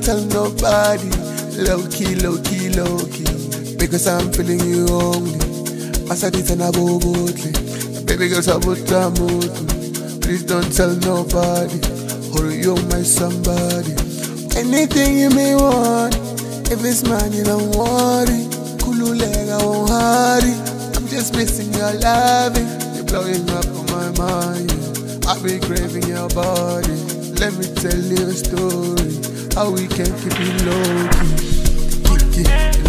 tell nobody. Low key, low key, low key. Because I'm feeling you only. Masadita na bobotli. Baby girl sabuta mutu. Please don't tell nobody. Or you're my somebody. Anything you may want. If it's mine, you don't worry. Kululega won't hurry. I'm just missing your loving. You're blowing up on my mind. I'll be craving your body. Let me tell you a story. How we can keep it low key.